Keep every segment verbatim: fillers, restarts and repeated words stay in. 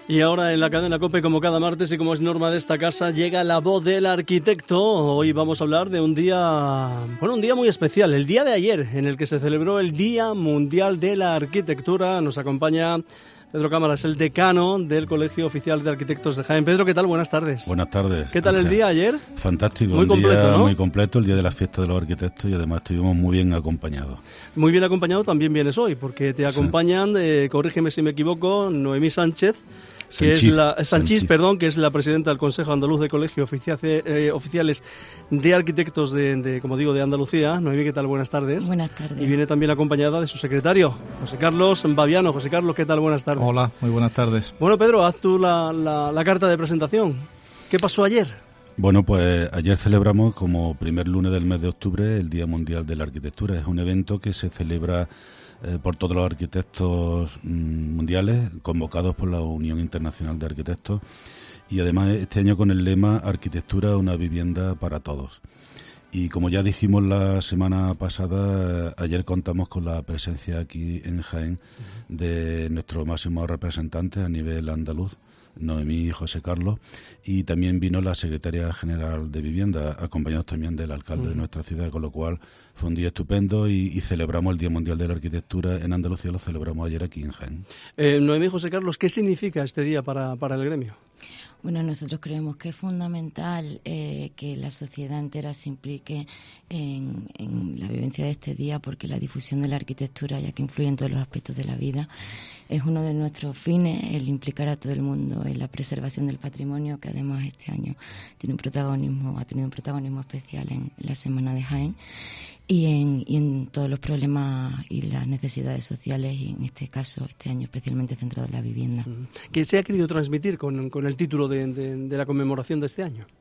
Y ahora en la cadena COPE, como cada martes y como es norma de esta casa, llega la voz del arquitecto. Hoy vamos a hablar de un día, bueno, un día muy especial, el día de ayer, en el que se celebró el Día Mundial de la Arquitectura. Nos acompaña Pedro Cámaras, el decano del Colegio Oficial de Arquitectos de Jaén. Pedro, ¿qué tal? Buenas tardes. Buenas tardes. ¿Qué tal el día ayer? Fantástico, muy un completo, día ¿no? muy completo, el día de la fiesta de los arquitectos, y además estuvimos muy bien acompañados. Muy bien acompañado también vienes hoy, porque te acompañan, sí. eh, corrígeme si me equivoco, Noemí Sánchez, que Sanchís, es la Sanchís, Sanchís. perdón, que es la presidenta del Consejo Andaluz de Colegio Oficia, eh, Oficiales de Arquitectos de, de, como digo, de Andalucía. Noemí, ¿qué tal? Buenas tardes. Buenas tardes. Y viene también acompañada de su secretario, José Carlos Baviano. José Carlos, ¿qué tal? Buenas tardes. Hola, muy buenas tardes. Bueno, Pedro, haz tú la, la, la carta de presentación. ¿Qué pasó ayer? Bueno, pues ayer celebramos como primer lunes del mes de octubre el Día Mundial de la Arquitectura. Es un evento que se celebra eh, por todos los arquitectos mmm, mundiales convocados por la Unión Internacional de Arquitectos, y además este año con el lema Arquitectura, una vivienda para todos. Y como ya dijimos la semana pasada, ayer contamos con la presencia aquí en Jaén de nuestros máximos representantes a nivel andaluz, Noemí y José Carlos, y también vino la secretaria general de Vivienda, acompañados también del alcalde uh-huh. de nuestra ciudad, con lo cual fue un día estupendo y, y celebramos el Día Mundial de la Arquitectura en Andalucía, lo celebramos ayer aquí en Jaén. Eh, Noemí y José Carlos, ¿qué significa este día para, para el gremio? Bueno, nosotros creemos que es fundamental eh, que la sociedad entera se implique en, en la vivencia de este día, porque la difusión de la arquitectura, ya que influye en todos los aspectos de la vida, es uno de nuestros fines, el implicar a todo el mundo en la preservación del patrimonio, que además este año tiene un protagonismo, ha tenido un protagonismo especial en la Semana de Jaén, y en, y en todos los problemas y las necesidades sociales, y en este caso, este año especialmente centrado en la vivienda. ¿Qué se ha querido transmitir con, con el título de, de, de la conmemoración de este año?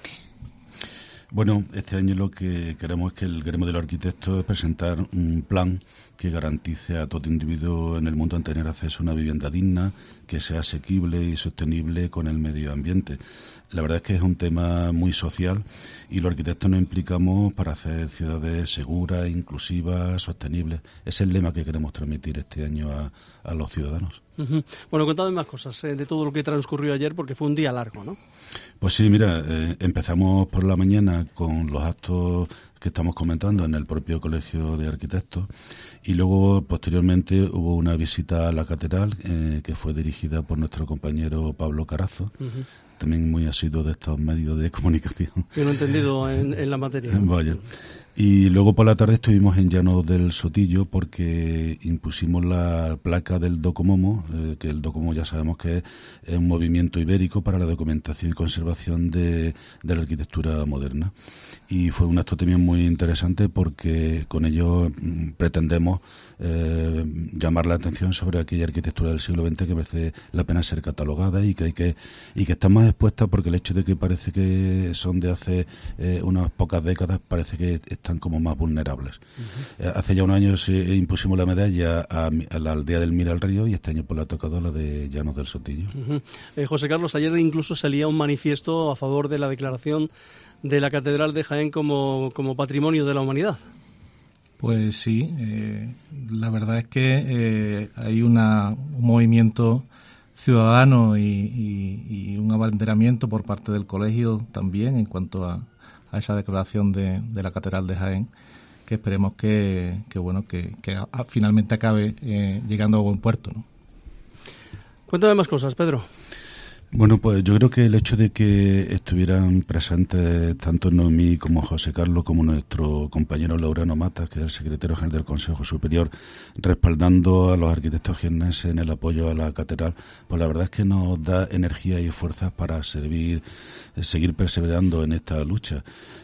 Bueno, este año lo que queremos es que el gremio de los arquitectos es presentar un plan que garantice a todo individuo en el mundo en tener acceso a una vivienda digna, que sea asequible y sostenible con el medio ambiente. La verdad es que es un tema muy social y los arquitectos nos implicamos para hacer ciudades seguras, inclusivas, sostenibles. Ese es el lema que queremos transmitir este año a, a los ciudadanos. Uh-huh. Bueno, contadme más cosas eh, de todo lo que transcurrió ayer, porque fue un día largo, ¿no? Pues sí, mira, eh, empezamos por la mañana con los actos que estamos comentando en el propio Colegio de Arquitectos, y luego posteriormente hubo una visita a la catedral eh, que fue dirigida por nuestro compañero Pablo Carazo, uh-huh. también muy asiduo de estos medios de comunicación. Bien entendido en, en la materia. Vaya. Y luego por la tarde estuvimos en Llanos del Sotillo porque impusimos la placa del Docomomo, eh, que el Docomomo ya sabemos que es, es un movimiento ibérico para la documentación y conservación de, de la arquitectura moderna. Y fue un acto también muy interesante porque con ello mm, pretendemos eh, llamar la atención sobre aquella arquitectura del siglo veinte que merece la pena ser catalogada y que hay que y que está más expuesta, porque el hecho de que parece que son de hace eh, unas pocas décadas parece que están como más vulnerables. Uh-huh. Hace ya unos años eh, impusimos la medalla a, a la aldea del Mira al Río, y este año pues la ha tocado la de Llanos del Sotillo. Uh-huh. eh, José Carlos, ayer incluso salía un manifiesto a favor de la declaración de la Catedral de Jaén como, como Patrimonio de la Humanidad. Pues sí, eh, la verdad es que eh, hay una, un movimiento ciudadano y, y, y un abanderamiento por parte del colegio también en cuanto a a esa declaración de, de la Catedral de Jaén, que esperemos que, que bueno que, que a, a, finalmente acabe eh, llegando a buen puerto, ¿no? Cuéntame más cosas, Pedro. Bueno, pues yo creo que el hecho de que estuvieran presentes tanto Noemí como José Carlos, como nuestro compañero Laureano Matas, que es el secretario general del Consejo Superior, respaldando a los arquitectos jiennenses en el apoyo a la catedral, pues la verdad es que nos da energía y fuerzas para servir, seguir perseverando en esta lucha.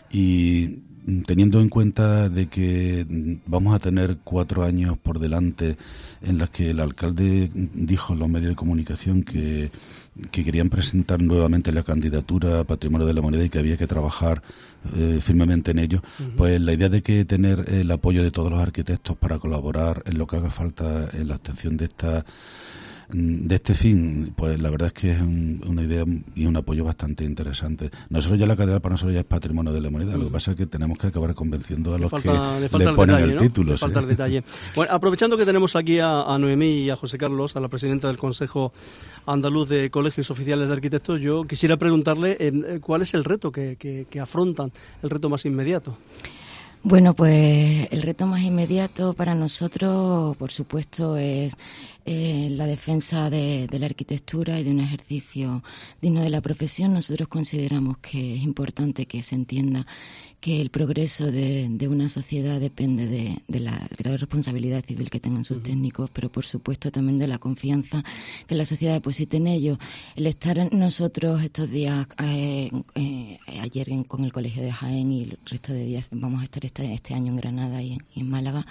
Y teniendo en cuenta de que vamos a tener cuatro años por delante en las que el alcalde dijo en los medios de comunicación que, que querían presentar nuevamente la candidatura a Patrimonio de la Humanidad y que había que trabajar eh, firmemente en ello, uh-huh. pues la idea de que tener el apoyo de todos los arquitectos para colaborar en lo que haga falta en la obtención de esta de este fin, pues la verdad es que es un, una idea y un apoyo bastante interesante. Nosotros ya la catedral para nosotros ya es patrimonio de la humanidad, mm. lo que pasa es que tenemos que acabar convenciendo a le los falta, que le, falta le el ponen detalle, el ¿no? título. Le ¿sí? falta el detalle. Bueno, aprovechando que tenemos aquí a, a Noemí y a José Carlos, a la presidenta del Consejo Andaluz de Colegios Oficiales de Arquitectos, yo quisiera preguntarle eh, cuál es el reto que, que, que afrontan, el reto más inmediato. Bueno, pues el reto más inmediato para nosotros, por supuesto, es eh, la defensa de, de la arquitectura y de un ejercicio digno de la profesión. Nosotros consideramos que es importante que se entienda que el progreso de, de una sociedad depende de, de la el grado de responsabilidad civil que tengan sus uh-huh. técnicos, pero por supuesto también de la confianza que la sociedad deposite en ellos. El estar nosotros estos días, eh, eh, ayer en, con el Colegio de Jaén y el resto de días vamos a estar este, este año en Granada y en, y en Málaga,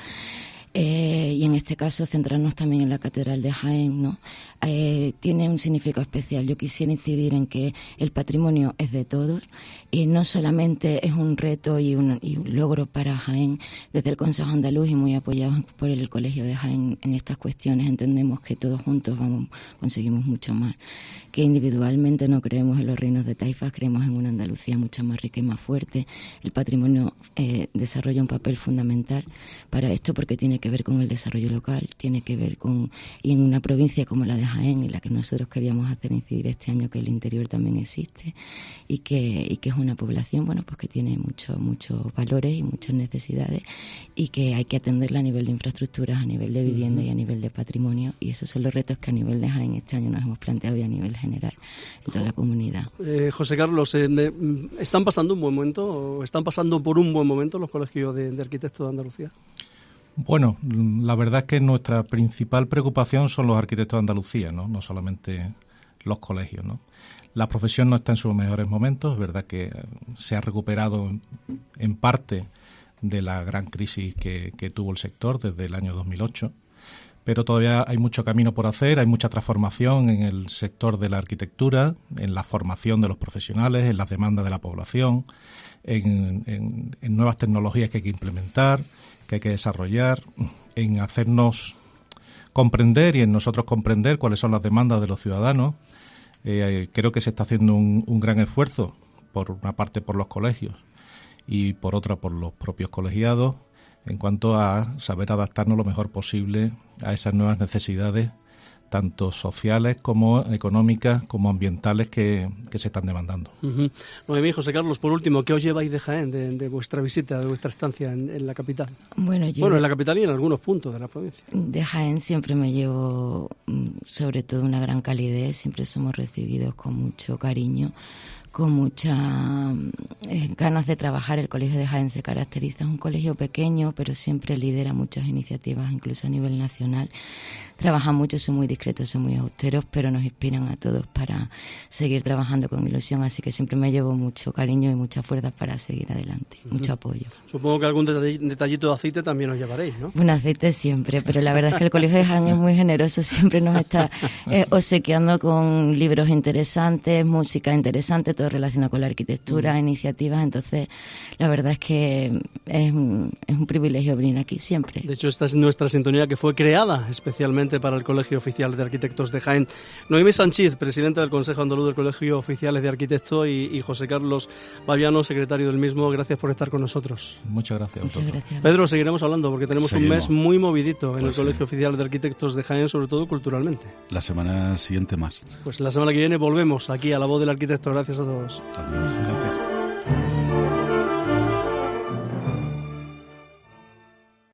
Eh, y en este caso centrarnos también en la Catedral de Jaén, ¿no? Eh, tiene un significado especial. Yo quisiera incidir en que el patrimonio es de todos y no solamente es un reto y un, y un logro para Jaén. Desde el Consejo Andaluz y muy apoyados por el Colegio de Jaén en estas cuestiones entendemos que todos juntos vamos conseguimos mucho más, que individualmente no creemos en los reinos de taifas, creemos en una Andalucía mucho más rica y más fuerte. El patrimonio eh, desarrolla un papel fundamental para esto porque tiene que ver con el desarrollo local, tiene que ver con, y en una provincia como la de Jaén, en la que nosotros queríamos hacer incidir este año que el interior también existe y que, y que es una población, bueno, pues que tiene muchos muchos valores y muchas necesidades y que hay que atenderla a nivel de infraestructuras, a nivel de vivienda y a nivel de patrimonio, y esos son los retos que a nivel de Jaén este año nos hemos planteado y a nivel general en toda la comunidad. Eh, José Carlos, eh, ¿están pasando un buen momento o están pasando por un buen momento los colegios de, de arquitectos de Andalucía? Bueno, la verdad es que nuestra principal preocupación son los arquitectos de Andalucía, ¿no? No solamente los colegios, ¿no? La profesión no está en sus mejores momentos, es verdad que se ha recuperado en parte de la gran crisis que, que tuvo el sector desde el año dos mil ocho, pero todavía hay mucho camino por hacer, hay mucha transformación en el sector de la arquitectura, en la formación de los profesionales, en las demandas de la población, en, en, en nuevas tecnologías que hay que implementar, que hay que desarrollar, en hacernos comprender y en nosotros comprender cuáles son las demandas de los ciudadanos. Eh, creo que se está haciendo un, un gran esfuerzo, por una parte por los colegios y por otra por los propios colegiados, en cuanto a saber adaptarnos lo mejor posible a esas nuevas necesidades, tanto sociales como económicas, como ambientales que, que se están demandando. Uh-huh. Noemí, José Carlos, por último, ¿qué os lleváis de Jaén, de, de vuestra visita, de vuestra estancia en, en la capital? Bueno, yo bueno, en la capital y en algunos puntos de la provincia. De Jaén siempre me llevo, sobre todo, una gran calidez, siempre somos recibidos con mucho cariño, con muchas eh, ganas de trabajar. El Colegio de Jaén se caracteriza, es un colegio pequeño, pero siempre lidera muchas iniciativas, incluso a nivel nacional. Trabajan mucho, son muy discretos, son muy austeros, pero nos inspiran a todos para seguir trabajando con ilusión, así que siempre me llevo mucho cariño y muchas fuerzas para seguir adelante, uh-huh. mucho apoyo. Supongo que algún detallito de aceite también os llevaréis, ¿no? Un aceite siempre, pero la verdad es que el Colegio de Jaén es muy generoso, siempre nos está eh, obsequiando con libros interesantes, música interesante, todo relacionado con la arquitectura, uh-huh. iniciativas, entonces la verdad es que es un, es un privilegio venir aquí siempre. De hecho, esta es nuestra sintonía que fue creada especialmente para el Colegio Oficial de Arquitectos de Jaén. Noemí Sánchez, presidenta del Consejo Andaluz del Colegio Oficiales de Arquitectos, y, y José Carlos Baviano, secretario del mismo, gracias por estar con nosotros. Muchas gracias. Muchas gracias. Pedro, seguiremos hablando porque tenemos Seguimos. un mes muy movidito en pues el Colegio sí. Oficial de Arquitectos de Jaén, sobre todo culturalmente. La semana siguiente más. Pues la semana que viene volvemos aquí a La Voz del Arquitecto. Gracias a todos. Adiós.